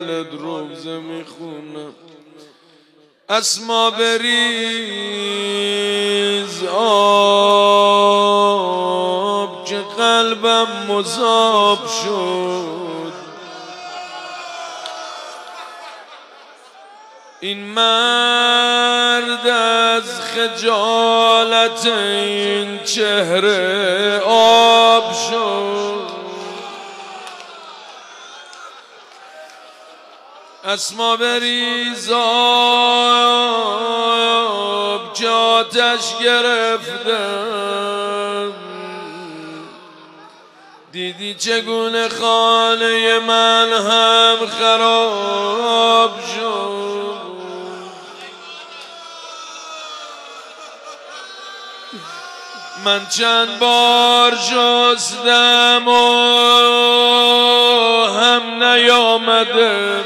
روزه میخونم اسما بریز آب که قلبم مذاب شد. این مرد از خجالت این چهره آب شد. اسما بریز آب که آتش گرفتم. دیدی چگونه خانه من هم خراب شد. من چند بار شستم و هم نیامده.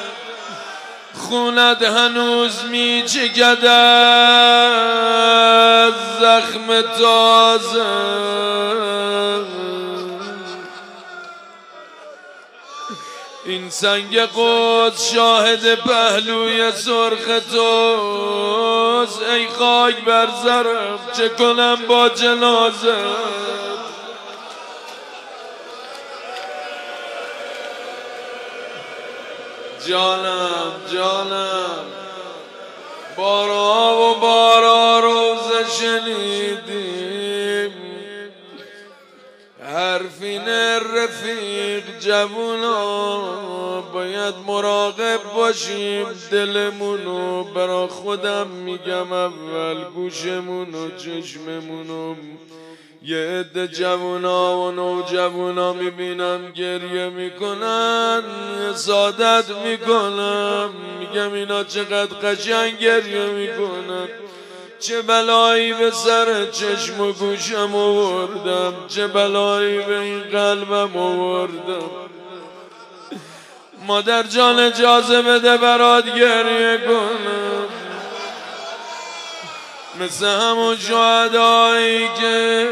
خونت هنوز می چکد از زخم تازه. این سنگ قدس شاهد پهلوی سرخ توست. ای خاک بر سرم چه کنم با جنازه. جانم جانم بارا و بارا روزه شنیدیم. حرفین رفیق جوونا باید مراقب باشیم. دلمونو برا خودم میگم اول گوشمونو چشممونو. یه عده جوونا و نوجوونا میبینم گریه میکنن حسادت میکنم. میگم اینا چقدر قشنگ گریه میکنن. چه بلایی به سر چشم و گوشم آوردم. چه بلایی به این قلبم آوردم. مادر جان اجازه بده برات گریه کنم. مثل همون شهدایی که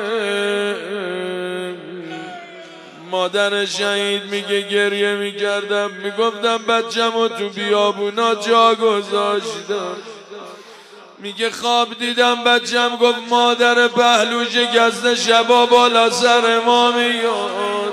مادر شهید میگه گریه میکردم. میگفتم بچه‌مو تو بیابونا جا گذاشتم. میگه خواب دیدم بچم گفت مادر پهلو شکسته شبا بالا سر ما میاد.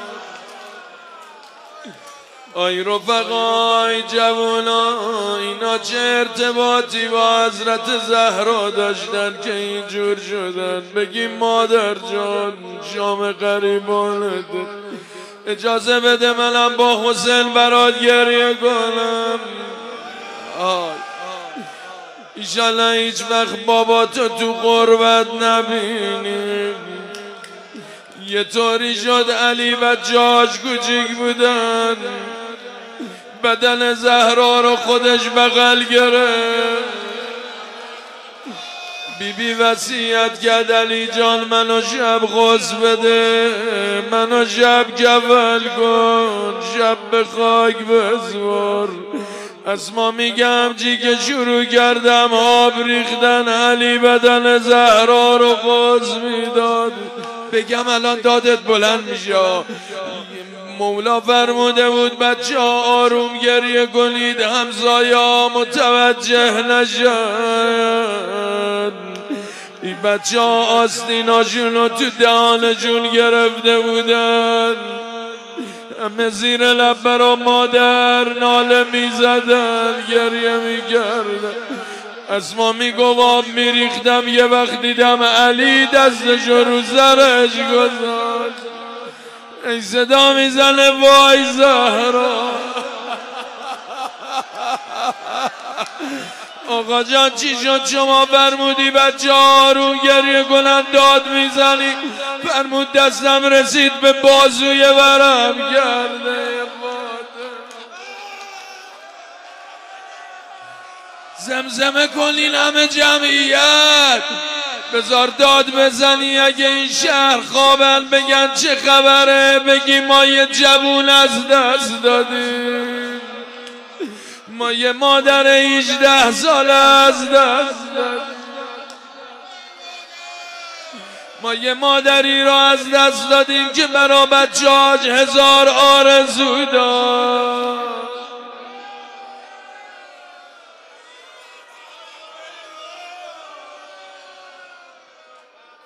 آی رفقای جوونا اینا چه ارتباطی با حضرت زهرا داشتن که اینجور شدن. بگیم مادر جان شام قریبانت اجازه بده منم با حسین برات گریه کنم. ایشالله هیچ وقت بابا تو غربت نبینیم. یه طوری شد علی و جاش کوچیک بودن. بدن زهرا رو خودش بغل گرفت. بیبی وصیت کرد علی جان منو شب غسل بده. منو شب کفل کن. شب به خاک بسپار. اسما میگم جی که شروع کردم آب ریختن علی بدن زهرا رو غسل میداد. بگم الان دادت بلند میشه. مولا فرموده بود بچه ها آروم گریه کنید همسایه ها متوجه نشن. این بچه ها آستیناشون رو تو دهانشون گرفته بودن. همه زیر لب برا مادر ناله میزدن گریه میکردن. اسما میگو آب میریختم یه وقت دیدم علی دستشو رو سرش گذاشت. ای صدا میزنه وای زهرا. آقا جان چی شد شما فرمودی بچه آروم گریه کنن داد میزنی. فرمود دستم رسید به بازوی ورم کرده. زمزمه کنین همه جمعیت بذار داد بزنی. اگه این شهر خوابن بگن چه خبره. بگی ما یه جوون از دست دادیم. ما یه مادر 18 ساله از دست دادیم. ما یه مادری را از دست دادیم که برا بچه‌هاش 1000 آرزو داشت.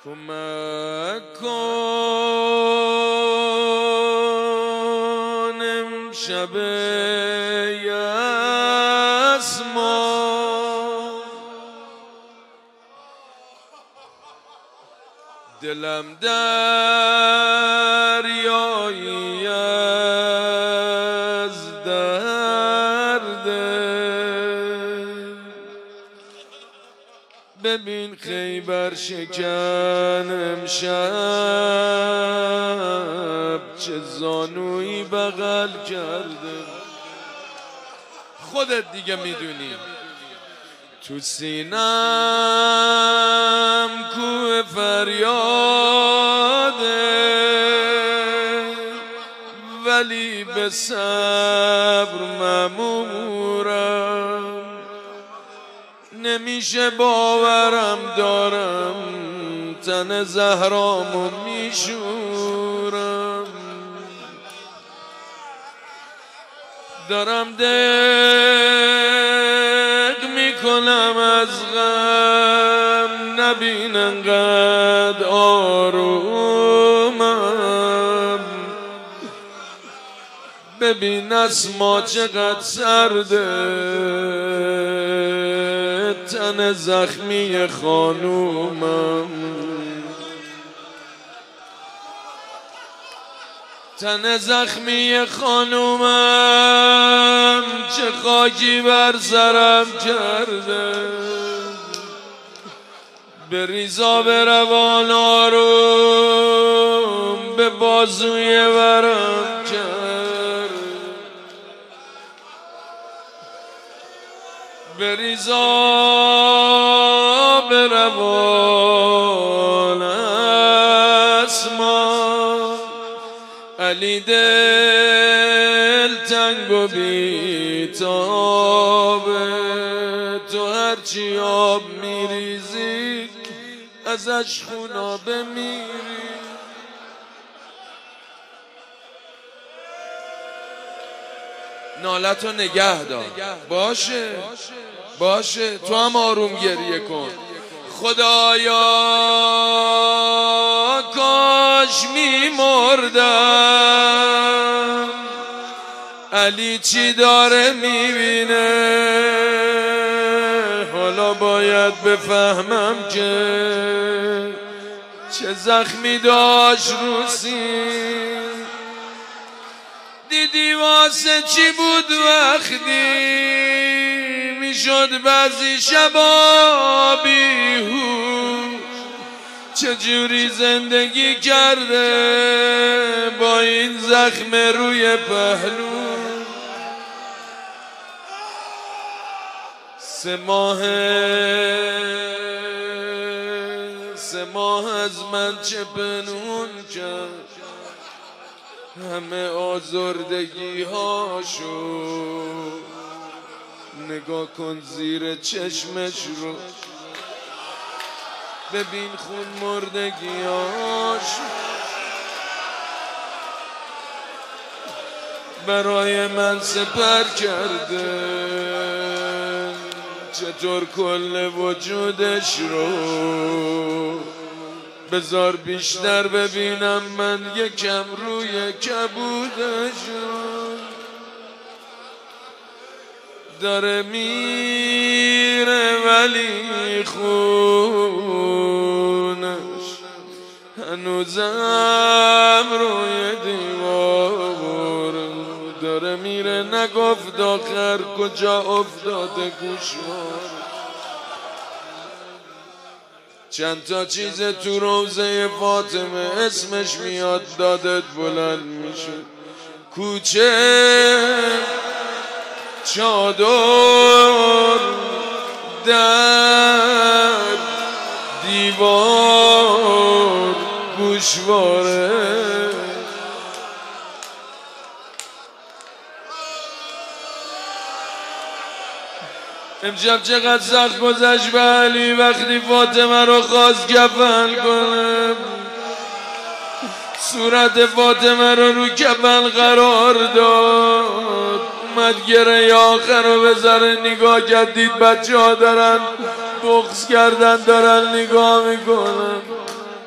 کمک کن امشب یسما دلم دریایی از درده ببین خیبر شکن امشب چه زانویی بغل کرده خودت دیگه میدونی تو سینم کوه فریاده ولی به صبر مأمورم نمیشه باورم دارم تن زهرامو میشورم دارم دق میکنم از غم نبین انقدر آرومم ببین اسما چقدر سرده تن زخمی خانومم تن زخمی خانومم چه خاکی بر سرم کرده به ریزا به روان آروم به بازوی ورم کرد به ریزا به روان اسما علی دل تنگ و بیتابه تو هرچی آب میریزی ازش خونابه میری نالتو نگه دار باشه تو هم آروم گریه کن خدایا کاش میمردم علی چی داره میبینه حالا باید بفهمم که چه زخمی داشت رو سین دیدی واسه چی بود وقتی میشد بعضی شبا بیهوش چجوری زندگی کرده با این زخم روی پهلو 3 ماه از من چه پنهون کرد همه آزردگی هاشو نگاه کن زیر چشمش رو ببین خون مردگیاش برای من سپر کرده چطور کل وجودش رو بذار بیشتر ببینم من یکم روی کبودش داره میره ولی خونش هنوزم روی دیوار داره میره نگفت آخر کجا افتاده گوشوار چند تا چیز تو روزه فاطمه اسمش میاد دادت بلند میشه کوچه چادر در دیوار گوشواره امشب چقدر سخت گذشت به علی وقتی فاطمه رو خواست کفن کنه صورت فاطمه رو کفن قرار داد اومد گره آخر رو بذاره نگاه کرد دید بچه ها دارن بغض کردن دارن نگاه میکنن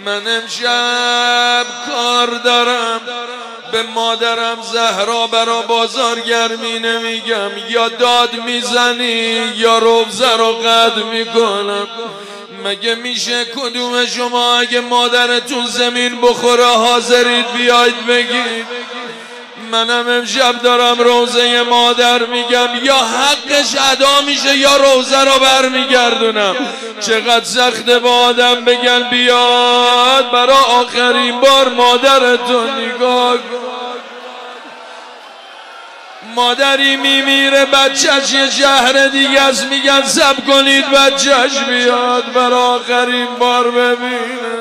من امشب کار دارم به مادرم زهرا برا بازارگرمی نمیگم، یا داد میزنی یا روزه رو قطع میکنم. مگه میشه کدوم شما اگه مادرتون زمین بخوره حاضرید بیاید بگید؟ منم امشب دارم روزه مادر میگم، یا حقش ادا میشه یا روزه رو برمیگردونم. چقدر سخته با آدم بگن بیاد برای آخرین بار مادرتون نگاه کن. مادری میمیره بچهش یه شهر دیگه است، میگن صبر کنید بچهش بیاد برای آخرین بار ببینه.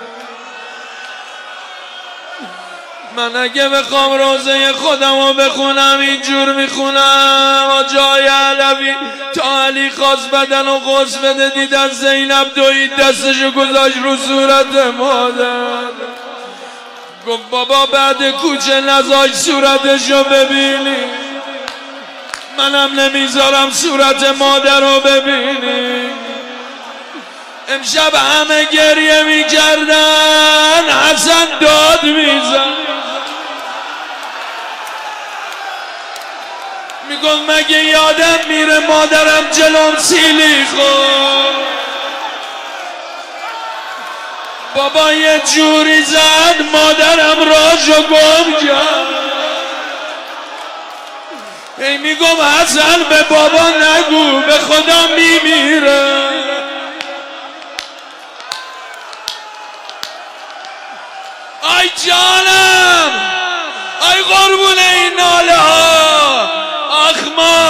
من اگه بخوام روزه خودم رو بخونم اینجور میخونم: آجای علوی تا علی خواست بدن و غسل بده، دیدن زینب دوید دستشو گذاشت رو صورت مادر، گفت بابا بعد کوچه نزاش صورتشو ببینی، منم نمیذارم صورت مادر رو ببینی. امشب همه گریه میکردن، حسن داد میزن میگن مگه یادم میره مادرم جلوم سیلی خود. بابا یه جوری زد مادرم راجو گم کرد. ای میگم حسن به بابا نگو به خدا میمیره. آی جانم، آی قربون این ناله ها، آخ ما